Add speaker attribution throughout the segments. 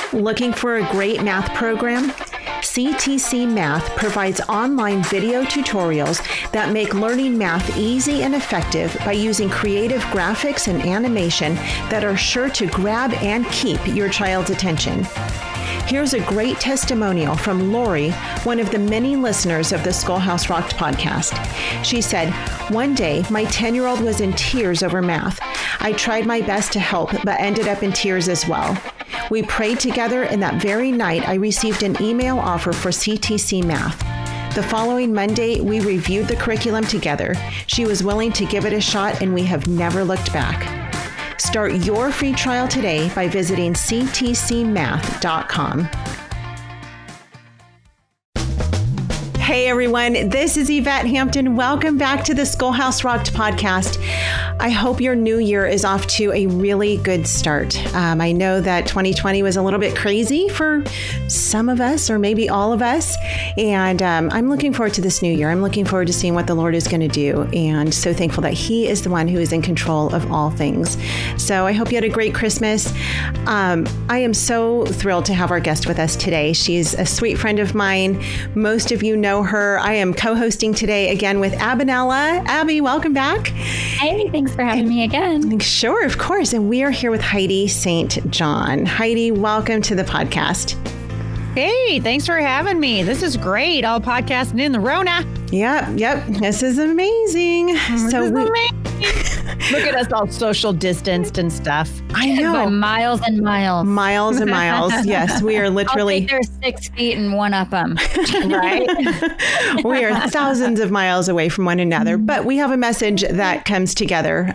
Speaker 1: Looking for a great math program? CTC Math provides online video tutorials that make learning math easy and effective by using creative graphics and animation that are sure to grab and keep your child's attention. Here's a great testimonial from Lori, one of the many listeners of the Schoolhouse Rocked podcast. She said, "One day, my 10-year-old was in tears over math. I tried my best to help, but ended up in tears as well. We prayed together, and that very night, I received an email offer for CTC Math. The following Monday, we reviewed the curriculum together. She was willing to give it a shot, and we have never looked back." Start your free trial today by visiting ctcmath.com. Hey everyone, this is Yvette Hampton. Welcome back to the Schoolhouse Rocked podcast. I hope your new year is off to a really good start. I know that 2020 was a little bit crazy for some of us, or maybe all of us. And I'm looking forward to this new year. I'm looking forward to seeing what the Lord is going to do. And so thankful that He is the one who is in control of all things. So I hope you had a great Christmas. I am so thrilled to have our guest with us today. She's a sweet friend of mine. Most of you know her. I am co-hosting today again with Abinella. Abby, welcome back.
Speaker 2: Hey, thanks for having me again.
Speaker 1: Sure, of course. And we are here with Heidi St. John. Heidi, welcome to the podcast.
Speaker 3: Hey, thanks for having me. This is great. All podcasting in the Rona.
Speaker 1: Yep. This is amazing.
Speaker 3: Look at us all social distanced and stuff.
Speaker 1: I know.
Speaker 2: By miles and miles.
Speaker 1: Miles and miles. Yes, we are literally.
Speaker 2: They're 6 feet and one up them.
Speaker 1: Right? We are thousands of miles away from one another, but we have a message that comes together.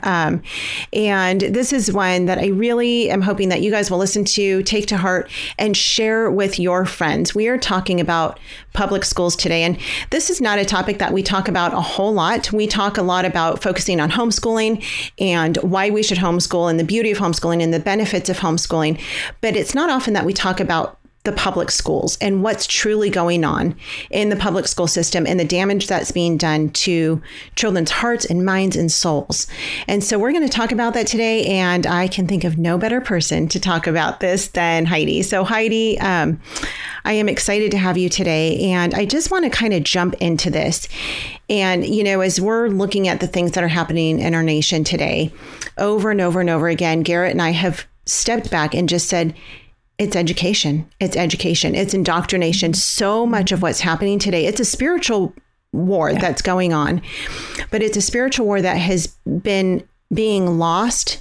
Speaker 1: And this is one that I really am hoping that you guys will listen to, take to heart, and share with your friends. We are talking about public schools today. And this is not a topic that we talk about a whole lot. We talk a lot about focusing on homeschooling and why we should homeschool and the beauty of homeschooling and the benefits of homeschooling. But it's not often that we talk about the public schools and what's truly going on in the public school system and the damage that's being done to children's hearts and minds and souls. And so we're going to talk about that today. And I can think of no better person to talk about this than Heidi. So Heidi, I am excited to have you today. And I just want to kind of jump into this. And, as we're looking at the things that are happening in our nation today, over and over and over again, Garrett and I have stepped back and just said, it's education. It's education. It's indoctrination. So much of what's happening today, it's a spiritual war that's going on, but it's a spiritual war that has been being lost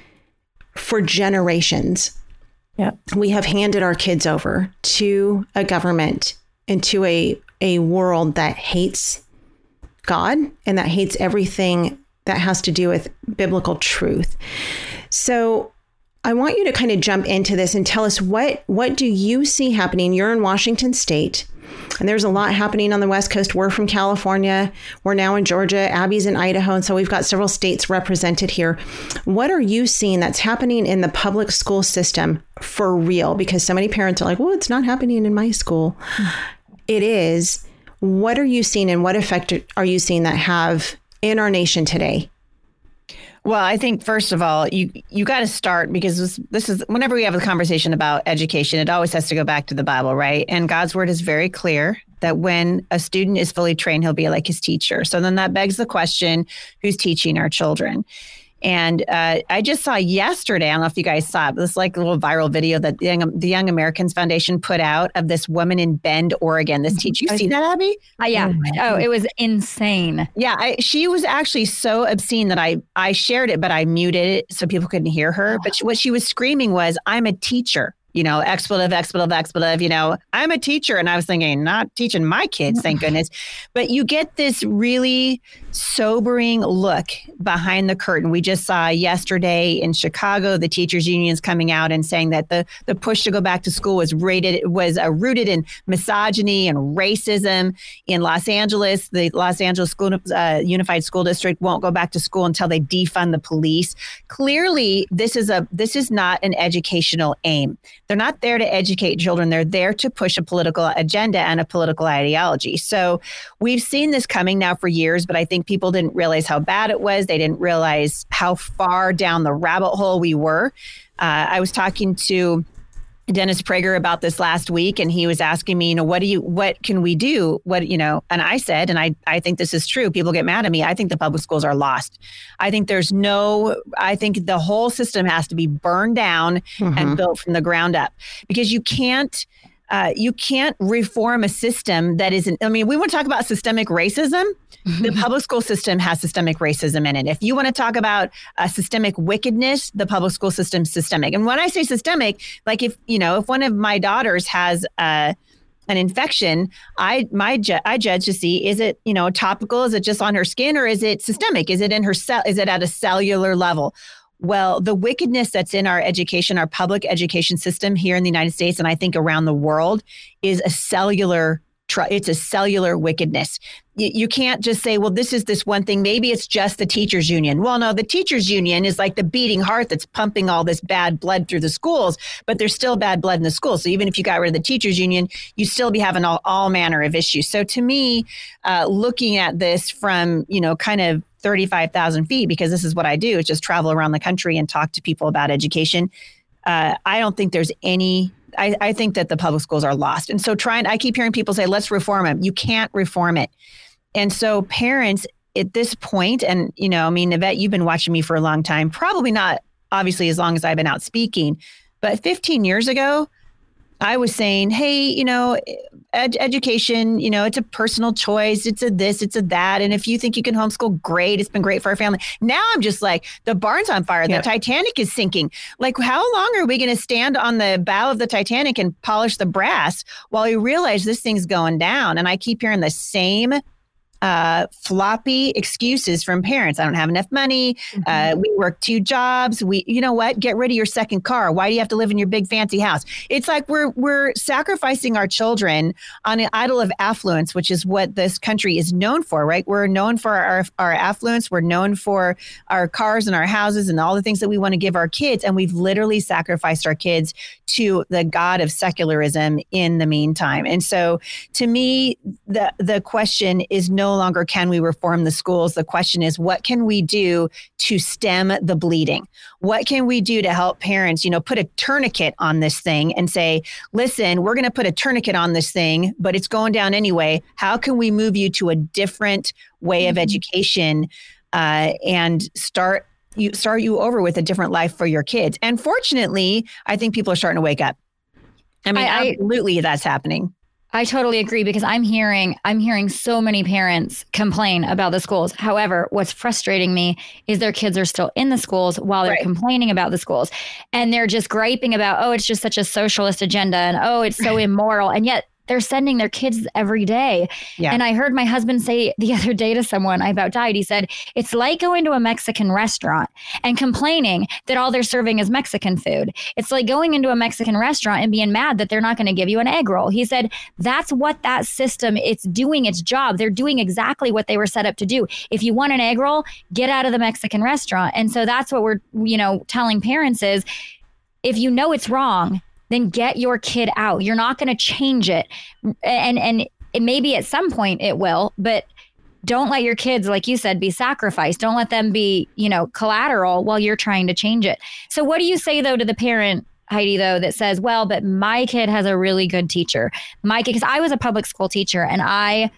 Speaker 1: for generations.
Speaker 3: Yeah.
Speaker 1: We have handed our kids over to a government and to a world that hates God and that hates everything that has to do with biblical truth. So I want you to kind of jump into this and tell us what do you see happening? You're in Washington State, and there's a lot happening on the West Coast. We're from California. We're now in Georgia. Abby's in Idaho. And so we've got several states represented here. What are you seeing that's happening in the public school system for real? Because so many parents are like, well, it's not happening in my school. It is. What are you seeing and what effect are you seeing that have in our nation today?
Speaker 3: Well, I think, first of all, you got to start, because this is whenever we have a conversation about education, it always has to go back to the Bible, right? And God's word is very clear that when a student is fully trained, he'll be like his teacher. So then that begs the question, who's teaching our children? And I just saw yesterday, I don't know if you guys saw it, but this like a little viral video that the Young Americans Foundation put out of this woman in Bend, Oregon. This teacher, you see that, Abby?
Speaker 2: Yeah. Oh, it was insane.
Speaker 3: Yeah. She was actually so obscene that I shared it, but I muted it so people couldn't hear her. But what she was screaming was, I'm a teacher. Expletive, I'm a teacher. And I was thinking, not teaching my kids, thank goodness. But you get this really sobering look behind the curtain. We just saw yesterday in Chicago, the teachers unions coming out and saying that the push to go back to school was rooted in misogyny and racism. In Los Angeles, the Los Angeles Unified School District won't go back to school until they defund the police. Clearly, this is not an educational aim. They're not there to educate children. They're there to push a political agenda and a political ideology. So we've seen this coming now for years, but I think people didn't realize how bad it was. They didn't realize how far down the rabbit hole we were. I was talking to Dennis Prager about this last week, and he was asking me, what can we do? And I said, and I think this is true. People get mad at me. I think the public schools are lost. I think I think the whole system has to be burned down and built from the ground up, because you can't reform a system that isn't, we want to talk about systemic racism. The public school system has systemic racism in it. If you want to talk about systemic wickedness, the public school system's systemic. And when I say systemic, like if one of my daughters has an infection, I judge to see, is it, topical? Is it just on her skin, or is it systemic? Is it in her cell? Is it at a cellular level? Well, the wickedness that's in our education, our public education system here in the United States, and I think around the world, is it's a cellular wickedness. You can't just say, well, this is this one thing. Maybe it's just the teachers union. Well, no, the teachers union is like the beating heart that's pumping all this bad blood through the schools, but there's still bad blood in the schools. So even if you got rid of the teachers union, you still be having all manner of issues. So to me, looking at this from, kind of 35,000 feet, because this is what I do, is just travel around the country and talk to people about education. I don't think there's any, I think that the public schools are lost. And so I keep hearing people say, let's reform them. You can't reform it. And so parents at this point, and, Yvette, you've been watching me for a long time, probably not obviously as long as I've been out speaking, but 15 years ago, I was saying, hey, education, it's a personal choice. It's a this, it's a that. And if you think you can homeschool, great. It's been great for our family. Now I'm just like, the barn's on fire. The Titanic is sinking. Like, how long are we going to stand on the bow of the Titanic and polish the brass while we realize this thing's going down? And I keep hearing the same floppy excuses from parents. I don't have enough money. We work 2 jobs. Get rid of your second car. Why do you have to live in your big fancy house? It's like we're sacrificing our children on an idol of affluence, which is what this country is known for, right? We're known for our affluence. We're known for our cars and our houses and all the things that we want to give our kids. And we've literally sacrificed our kids to the god of secularism in the meantime. And so to me, the question is no longer can we reform the schools. The question is, what can we do to stem the bleeding? What can we do to help parents, put a tourniquet on this thing and say, listen, we're going to put a tourniquet on this thing, but it's going down anyway. How can we move you to a different way of education and start you over with a different life for your kids? And fortunately, I think people are starting to wake up. Absolutely, that's happening.
Speaker 2: I totally agree, because I'm hearing so many parents complain about the schools. However, what's frustrating me is their kids are still in the schools while they're complaining about the schools, and they're just griping about, oh, it's just such a socialist agenda, and oh, it's so immoral. And yet they're sending their kids every day. Yeah. And I heard my husband say the other day to someone, I about died. He said, it's like going to a Mexican restaurant and complaining that all they're serving is Mexican food. It's like going into a Mexican restaurant and being mad that they're not going to give you an egg roll. He said, that's what that system, it's doing its job. They're doing exactly what they were set up to do. If you want an egg roll, get out of the Mexican restaurant. And so that's what we're, telling parents is, if you know it's wrong, then get your kid out. You're not going to change it. And it maybe at some point it will, but don't let your kids, like you said, be sacrificed. Don't let them be, collateral while you're trying to change it. So what do you say, though, to the parent, Heidi, though, that says, well, but my kid has a really good teacher. Because I was a public school teacher, and I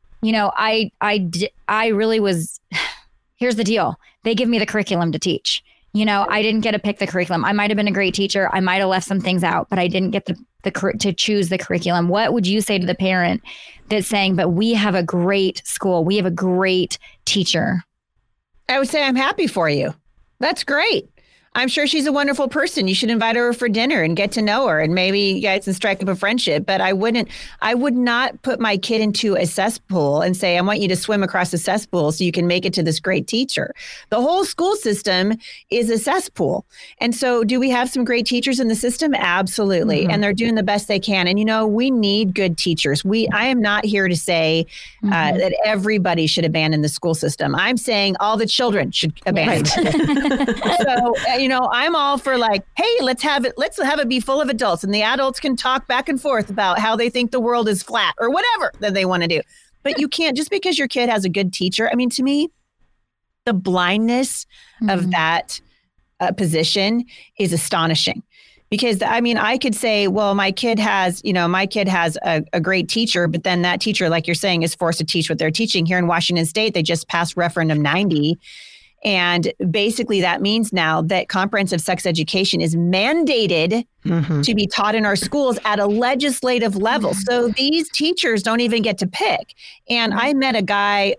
Speaker 2: really was, here's the deal. They give me the curriculum to teach. I didn't get to pick the curriculum. I might have been a great teacher. I might have left some things out, but I didn't get to choose the curriculum. What would you say to the parent that's saying, but we have a great school. We have a great teacher?
Speaker 3: I would say, I'm happy for you. That's great. I'm sure she's a wonderful person. You should invite her for dinner and get to know her, and maybe you guys can strike up a friendship. But I would not put my kid into a cesspool and say, I want you to swim across the cesspool so you can make it to this great teacher. The whole school system is a cesspool. And so do we have some great teachers in the system? Absolutely. Mm-hmm. And they're doing the best they can. And, we need good teachers. I am not here to say that everybody should abandon the school system. I'm saying all the children should abandon it. So, I'm all for like, hey, let's have it be full of adults, and the adults can talk back and forth about how they think the world is flat or whatever that they want to do. But you can't, just because your kid has a good teacher. I mean, to me, the blindness of that position is astonishing, Because I mean, I could say, well, my kid has a great teacher, but then that teacher, like you're saying, is forced to teach what they're teaching. Here in Washington State, they just passed Referendum 90. And basically that means now that comprehensive sex education is mandated to be taught in our schools at a legislative level. So these teachers don't even get to pick. And I met a guy,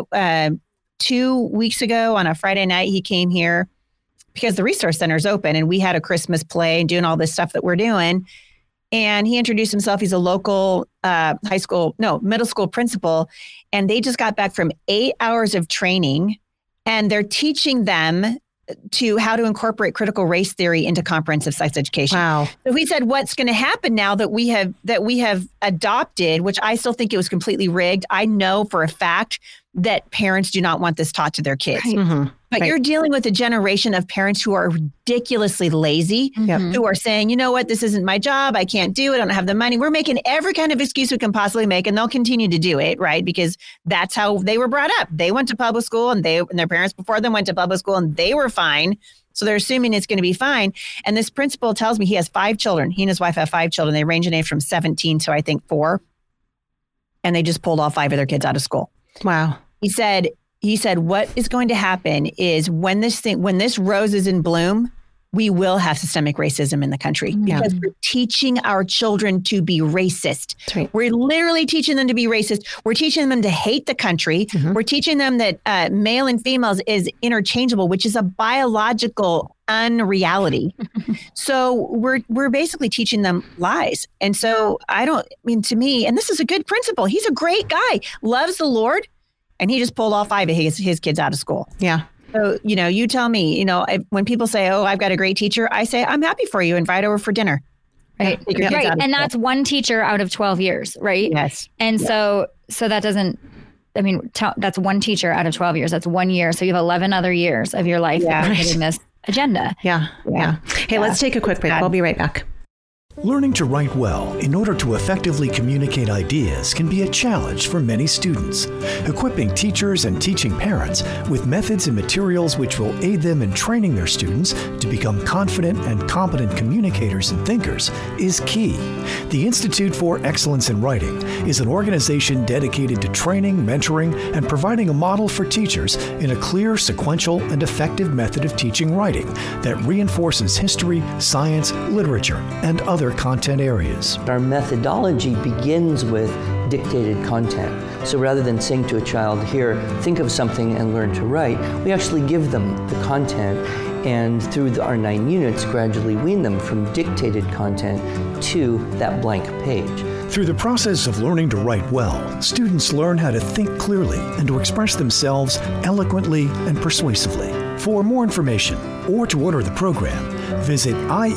Speaker 3: 2 weeks ago on a Friday night. He came here because the resource center is open and we had a Christmas play and doing all this stuff that we're doing. And he introduced himself. He's a local middle school principal. And they just got back from 8 hours of training. And they're teaching them to how to incorporate critical race theory into comprehensive sex education.
Speaker 1: Wow.
Speaker 3: So he said, what's going to happen now that we have adopted, which I still think it was completely rigged. I know for a fact that parents do not want this taught to their kids.
Speaker 1: Right.
Speaker 3: But you're dealing with a generation of parents who are ridiculously lazy, who are saying, you know what, this isn't my job. I can't do it. I don't have the money. We're making every kind of excuse we can possibly make, and they'll continue to do it, right? Because that's how they were brought up. They went to public school and their parents before them went to public school and they were fine. So they're assuming it's going to be fine. And this principal tells me he has 5 children. He and his wife have 5 children. They range in age from 17 to I think 4. And they just pulled all 5 of their kids out of school.
Speaker 1: Wow.
Speaker 3: He said, what is going to happen is when this rose is in bloom, we will have systemic racism in the country because we're teaching our children to be racist.
Speaker 1: Right.
Speaker 3: We're literally teaching them to be racist. We're teaching them to hate the country. We're teaching them that male and females is interchangeable, which is a biological unreality. So we're basically teaching them lies. And so to me, and this is a good principal. He's a great guy, loves the Lord. And he just pulled all 5 of his kids out of school.
Speaker 1: Yeah.
Speaker 3: So, you tell me, when people say, oh, I've got a great teacher, I say, I'm happy for you. Invite over for dinner.
Speaker 2: Right. Right. And that's one teacher out of 12 years, right?
Speaker 3: Yes.
Speaker 2: And so that doesn't, that's one teacher out of 12 years. That's 1 year. So you have 11 other years of your life that you're hitting this agenda.
Speaker 1: Yeah. Hey, let's take a quick break. We'll be right back.
Speaker 4: Learning to write well in order to effectively communicate ideas can be a challenge for many students. Equipping teachers and teaching parents with methods and materials which will aid them in training their students to become confident and competent communicators and thinkers is key. The Institute for Excellence in Writing is an organization dedicated to training, mentoring, and providing a model for teachers in a clear, sequential, and effective method of teaching writing that reinforces history, science, literature, and other content areas.
Speaker 5: Our methodology begins with dictated content. So rather than saying to a child, here, think of something and learn to write, we actually give them the content and through our 9 units gradually wean them from dictated content to that blank page.
Speaker 4: Through the process of learning to write well, students learn how to think clearly and to express themselves eloquently and persuasively. For more information or to order the program, visit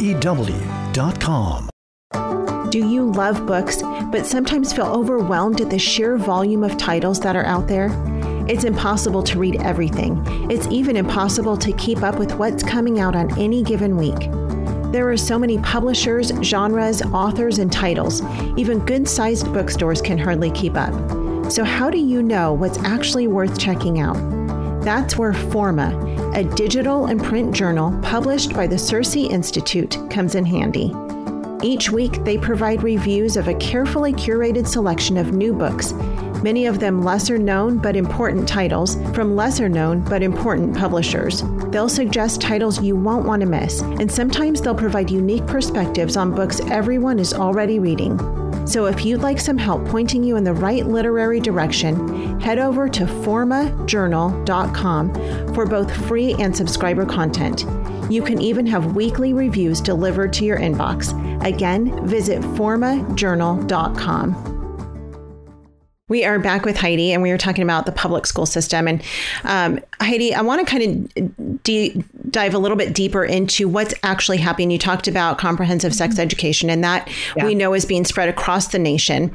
Speaker 4: IEW.com.
Speaker 1: Do you love books, but sometimes feel overwhelmed at the sheer volume of titles that are out there? It's impossible to read everything. It's even impossible to keep up with what's coming out on any given week. There are so many publishers, genres, authors, and titles. Even good-sized bookstores can hardly keep up. So how do you know what's actually worth checking out? That's where Forma, a digital and print journal published by the Circe Institute, comes in handy. Each week, they provide reviews of a carefully curated selection of new books, many of them lesser known but important titles from lesser known but important publishers. They'll suggest titles you won't want to miss, and sometimes they'll provide unique perspectives on books everyone is already reading. So if you'd like some help pointing you in the right literary direction, head over to formajournal.com for both free and subscriber content. You can even have weekly reviews delivered to your inbox. Again, visit formajournal.com. We are back with Heidi, and we were talking about the public school system. And Heidi, I want to kind of dive a little bit deeper into what's actually happening. You talked about comprehensive sex education, and that we know is being spread across the nation.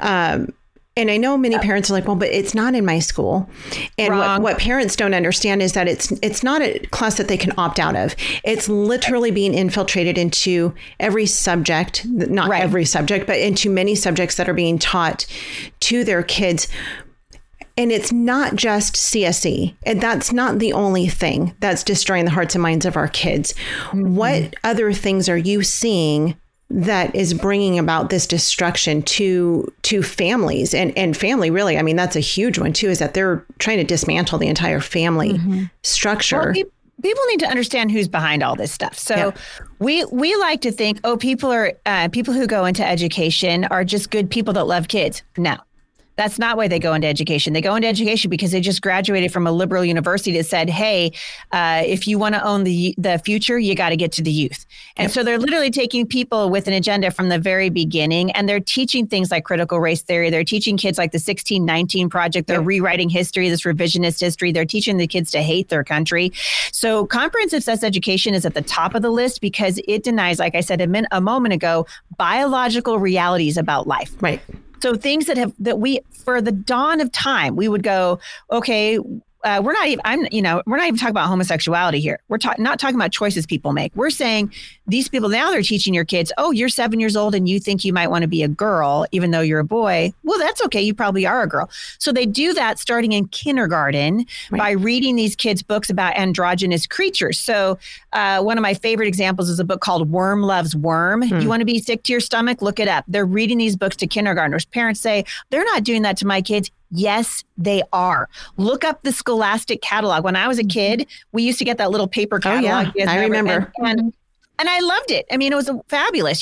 Speaker 1: And I know many parents are like, well, but it's not in my school. And what parents don't understand is that it's not a class that they can opt out of. It's literally being infiltrated into every subject, not every subject, but into many subjects that are being taught to their kids. And it's not just CSE. And that's not the only thing that's destroying the hearts and minds of our kids. What other things are you seeing that is bringing about this destruction to families and family? Really, I mean, that's a huge one too, is that they're trying to dismantle the entire family structure.
Speaker 3: Well, people need to understand who's behind all this stuff. So we like to think, people who go into education are just good people that love kids. No. That's not why they go into education. They go into education because they just graduated from a liberal university that said, hey, if you want to own the future, you got to get to the youth. And so they're literally taking people with an agenda from the very beginning, and they're teaching things like critical race theory. They're teaching kids like the 1619 Project. They're rewriting history, this revisionist history. They're teaching the kids to hate their country. So comprehensive sex education is at the top of the list because it denies, like I said a moment ago, biological realities about life.
Speaker 1: Right.
Speaker 3: So things that we, for the dawn of time, we would go, okay, we're not even talking about homosexuality here. We're not talking about choices people make. We're saying these people now, they're teaching your kids, oh, you're 7 years old and you think you might want to be a girl, even though you're a boy. Well, that's okay. You probably are a girl. So they do that starting in kindergarten by reading these kids books about androgynous creatures. So one of my favorite examples is a book called Worm Loves Worm. You want to be sick to your stomach? Look it up. They're reading these books to kindergartners. Parents say, they're not doing that to my kids. Yes, they are. Look up the Scholastic catalog. When I was a kid, we used to get that little paper catalog.
Speaker 1: Oh, yeah. I remember.
Speaker 3: And I loved it. I mean, it was fabulous,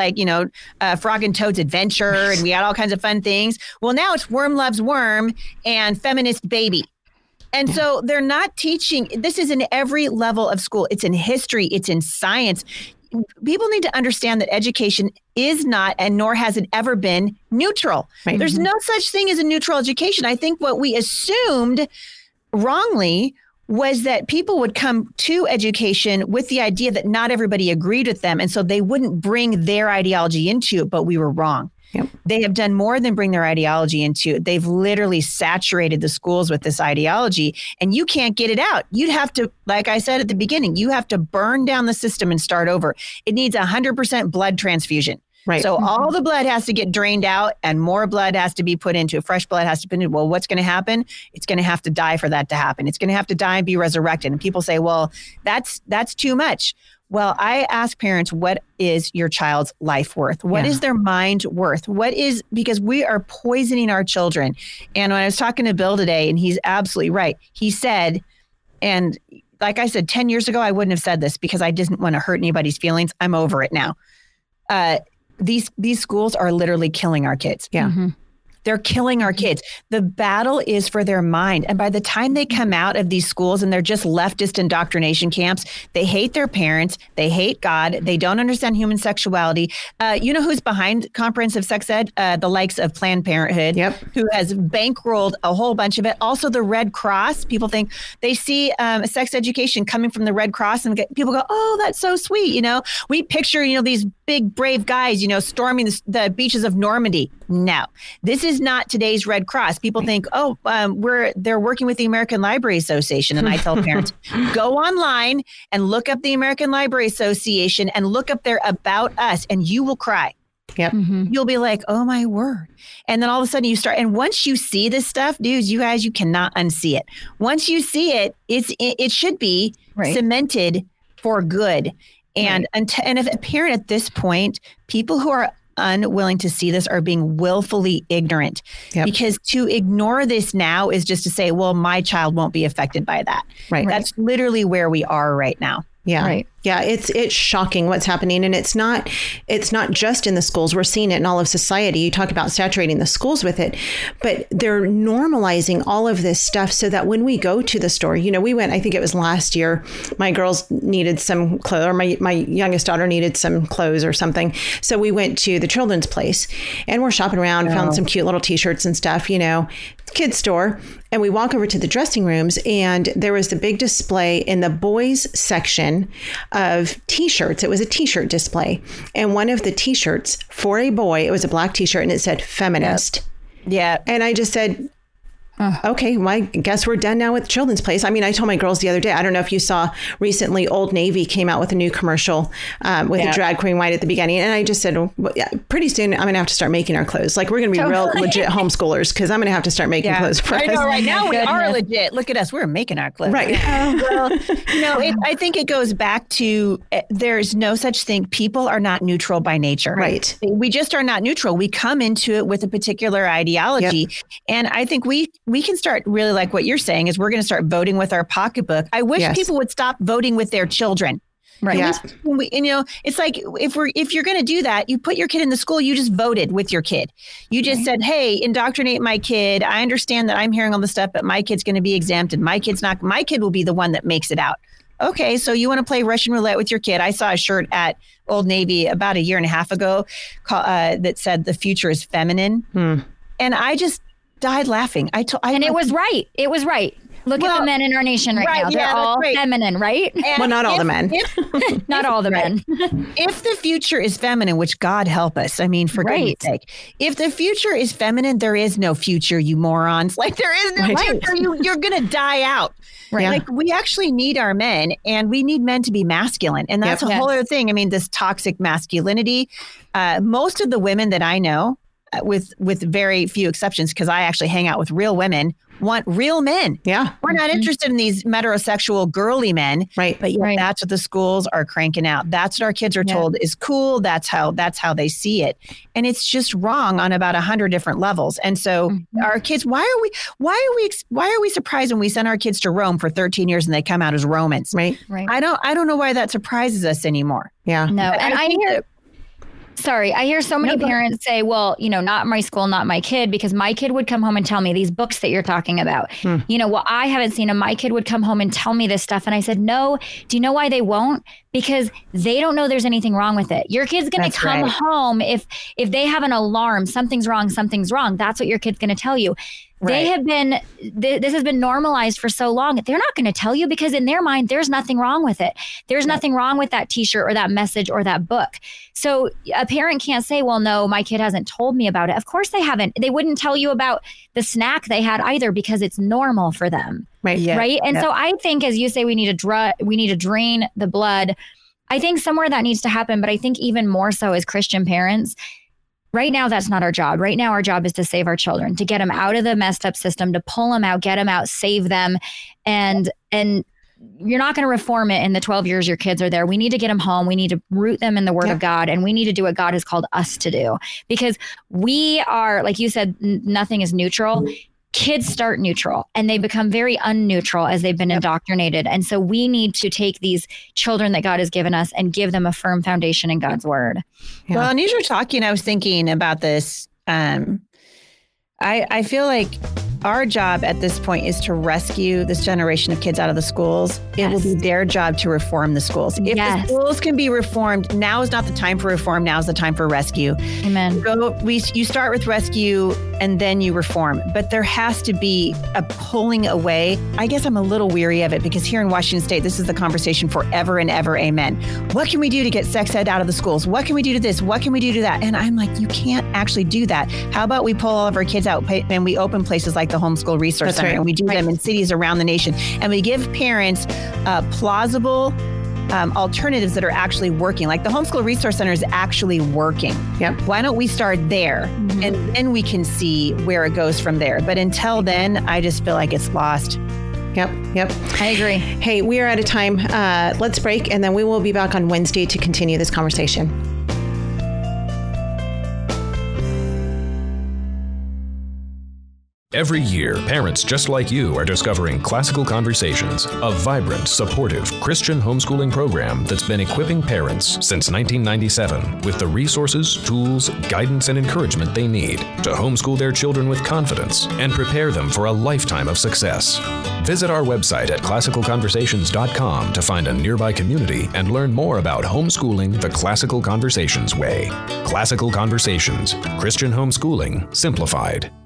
Speaker 3: Frog and Toad's Adventure, and we had all kinds of fun things. Well, now it's Worm Loves Worm and Feminist Baby. And so they're not teaching. This is in every level of school. It's in history. It's in science. People need to understand that education is not, and nor has it ever been, neutral. Right. There's no such thing as a neutral education. I think what we assumed wrongly was that people would come to education with the idea that not everybody agreed with them. And so they wouldn't bring their ideology into it, but we were wrong. Yep. They have done more than bring their ideology into it. They've literally saturated the schools with this ideology, and you can't get it out. You'd have to, like I said at the beginning, you have to burn down the system and start over. It needs 100% blood transfusion. Right. So all the blood has to get drained out and more blood has to be put into it. Fresh blood has to be put in. Well, what's going to happen? It's going to have to die for that to happen. It's going to have to die and be resurrected. And people say, well, that's too much. Well, I ask parents, what is your child's life worth? What is their mind worth? Because we are poisoning our children. And when I was talking to Bill today, and he's absolutely right, he said, and like I said, 10 years ago, I wouldn't have said this because I didn't want to hurt anybody's feelings. I'm over it now. These schools are literally killing our kids. Yeah. Mm-hmm. They're killing our kids. The battle is for their mind. And by the time they come out of these schools and they're just leftist indoctrination camps, they hate their parents. They hate God. They don't understand human sexuality. You know who's behind comprehensive sex ed? The likes of Planned Parenthood, who has bankrolled a whole bunch of it. Also the Red Cross. People think they see sex education coming from the Red Cross and people go, oh, that's so sweet. We picture, these big brave guys, storming the beaches of Normandy. No, this is not today's Red Cross. People think, they're working with the American Library Association. And I tell parents, go online and look up the American Library Association and look up their About Us and you will cry. Yep. Mm-hmm. You'll be like, oh my word. And then all of a sudden you start. And once you see this stuff, dudes, you guys, you cannot unsee it. Once you see it, it should be cemented for good. And if a parent at this point, people who are unwilling to see this are being willfully ignorant, because to ignore this now is just to say, well, my child won't be affected by that. Right. That's literally where we are right now.
Speaker 1: Yeah. Right. Yeah. It's shocking what's happening. And it's not just in the schools. We're seeing it in all of society. You talk about saturating the schools with it, but they're normalizing all of this stuff so that when we go to the store, we went, I think it was last year, my girls needed some clothes, or my youngest daughter needed some clothes or something. So we went to the children's place and we're shopping around, found some cute little t-shirts and stuff, kids store. And we walk over to the dressing rooms and there was the big display in the boys section of t-shirts. It was a t-shirt display. And one of the t-shirts for a boy, it was a black t-shirt and it said feminist.
Speaker 3: Yeah.
Speaker 1: And I just said, Okay, well, I guess we're done now with Children's Place. I mean, I told my girls the other day, I don't know if you saw recently, Old Navy came out with a new commercial with a drag queen white at the beginning. And I just said, well, pretty soon I'm going to have to start making our clothes. Like, we're going to be real legit homeschoolers because I'm going to have to start making clothes for us.
Speaker 3: I know, right now we are legit. Look at us. We're making our clothes.
Speaker 1: Right.
Speaker 3: Well, I think it goes back to there's no such thing. People are not neutral by nature.
Speaker 1: Right.
Speaker 3: We just are not neutral. We come into it with a particular ideology. Yep. And I think we can start really, like what you're saying, is we're going to start voting with our pocketbook. I wish people would stop voting with their children.
Speaker 2: Right.
Speaker 1: Yeah.
Speaker 3: It's like if you're going to do that, you put your kid in the school, you just voted with your kid. You just said, hey, indoctrinate my kid. I understand that I'm hearing all this stuff, but my kid's going to be exempted. My kid will be the one that makes it out. Okay, so you want to play Russian roulette with your kid. I saw a shirt at Old Navy about a year and a half ago that said the future is feminine. And I just died laughing. It
Speaker 2: was right. It was right. Look at the men in our nation right now. They're all feminine, right?
Speaker 1: Well, not all the men.
Speaker 2: Not all the men.
Speaker 3: If the future is feminine, which God help us, I mean, for goodness sake, if the future is feminine, there is no future, you morons. Like, there is no future. You're going to die out. Right. Like, we actually need our men, and we need men to be masculine. And that's a whole other thing. I mean, this toxic masculinity, most of the women that I know, with very few exceptions, because I actually hang out with real women, want real men.
Speaker 1: Yeah.
Speaker 3: We're not interested in these heterosexual girly men.
Speaker 1: Right.
Speaker 3: But that's what the schools are cranking out. That's what our kids are told is cool. That's how they see it. And it's just wrong on about 100 different levels. And so our kids, why are we surprised when we send our kids to Rome for 13 years and they come out as Romans?
Speaker 1: Right.
Speaker 3: I don't know why that surprises us anymore.
Speaker 1: Yeah.
Speaker 2: No. And I hear so many parents say, well, not my school, not my kid, because my kid would come home and tell me these books that you're talking about. Well, I haven't seen them. My kid would come home and tell me this stuff. And I said, no. Do you know why they won't? Because they don't know there's anything wrong with it. Your kid's going to come home if they have an alarm, something's wrong. That's what your kid's going to tell you. They have been, this has been normalized for so long. They're not going to tell you because in their mind, there's nothing wrong with it. There's nothing wrong with that t-shirt or that message or that book. So a parent can't say, well, no, my kid hasn't told me about it. Of course they haven't. They wouldn't tell you about the snack they had either because it's normal for them. Right. Yeah. Right. And so I think, as you say, we need to drain the blood. I think somewhere that needs to happen. But I think even more so as Christian parents, right now, that's not our job. Right now, our job is to save our children, to get them out of the messed up system, to pull them out, get them out, save them. And you're not going to reform it in the 12 years your kids are there. We need to get them home. We need to root them in the word of God. And we need to do what God has called us to do. Because we are, like you said, nothing is neutral. Kids start neutral and they become very unneutral as they've been indoctrinated. And so we need to take these children that God has given us and give them a firm foundation in God's word.
Speaker 3: Yeah. Well, and as you're talking, I was thinking about this. I feel like our job at this point is to rescue this generation of kids out of the schools. It will be their job to reform the schools. If the schools can be reformed, now is not the time for reform. Now is the time for rescue.
Speaker 2: Amen.
Speaker 3: You start with rescue and then you reform. But there has to be a pulling away. I guess I'm a little weary of it because here in Washington State, this is the conversation forever and ever. Amen. What can we do to get sex ed out of the schools? What can we do to this? What can we do to that? And I'm like, you can't actually do that. How about we pull all of our kids out and we open places like the Homeschool Resource Center, and we do them in cities around the nation, and we give parents plausible alternatives that are actually working. Like the Homeschool Resource Center is actually working.
Speaker 1: Yep.
Speaker 3: Why don't we start there, and then we can see where it goes from there. But until then, I just feel like it's lost.
Speaker 1: Yep.
Speaker 2: I agree.
Speaker 1: Hey, we are out of time. Let's break, and then we will be back on Wednesday to continue this conversation.
Speaker 6: Every year, parents just like you are discovering Classical Conversations, a vibrant, supportive Christian homeschooling program that's been equipping parents since 1997 with the resources, tools, guidance, and encouragement they need to homeschool their children with confidence and prepare them for a lifetime of success. Visit our website at classicalconversations.com to find a nearby community and learn more about homeschooling the Classical Conversations way. Classical Conversations, Christian homeschooling simplified.